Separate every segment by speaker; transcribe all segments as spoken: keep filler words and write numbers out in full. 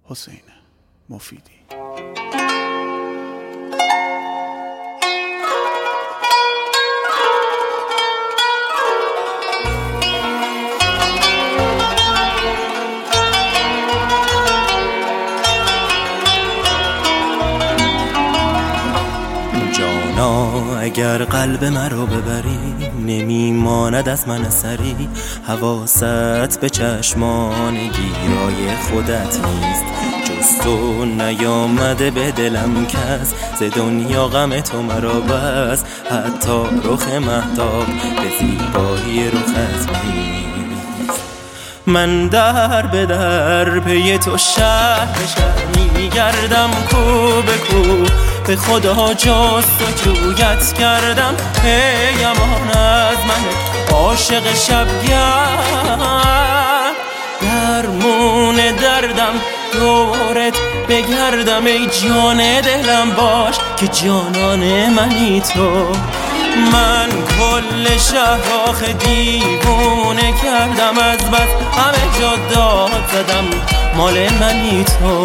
Speaker 1: حسین مفیدی.
Speaker 2: اگر قلب مرا ببری نمیماند از من اثری، حواست به چشمان گیرای خودت نیست، جز تو نیامده به دلم کس، ز دنیا غم تو مرا بس، حتی رخ مهتاب به زیبایی رخت نیست. من در به در پی تو شهر به شهر میگردم، کو به کو به خدا جست و جویت کردم، ای امان از من عاشق شبگرد. درمون دردم دورت بگردم، ای جان دلم باش که جانان منی تو. من کل شهر آخه دیوونه کردم، از بس همه جا داد زدم مال منی تو.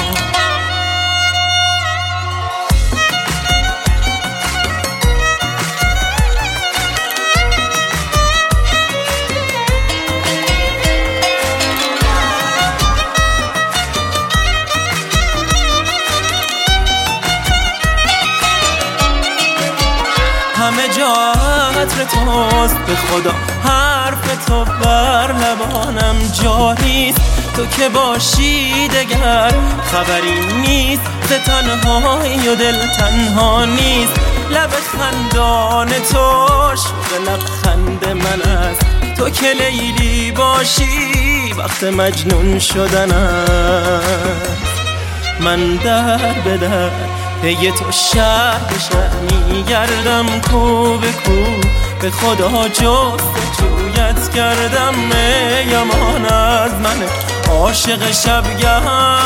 Speaker 2: همه جا عطر توست به خدا، حرف تو بر لبانم جاریست، تو که باشی دگر خبری نیست، ز تنهایی و دل تنها نیست. لب خندان توش به لبخند من است، تو که لیلی باشی وقت مجنون شدن است. من در به در پی تو شهر به شهر میگردم، کو به کو به خدا جست جویت کردم، ای امان از من عاشق شبگرد.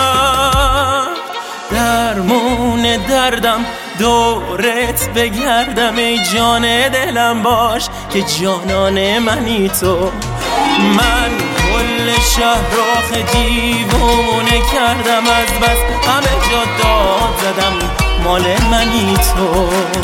Speaker 2: درمون دردم دورت بگردم، ای جان دلم باش که جانان منی تو. من کل شهر آخه دیوونه کردم، از بس همه جا داد زدم مال منی تو.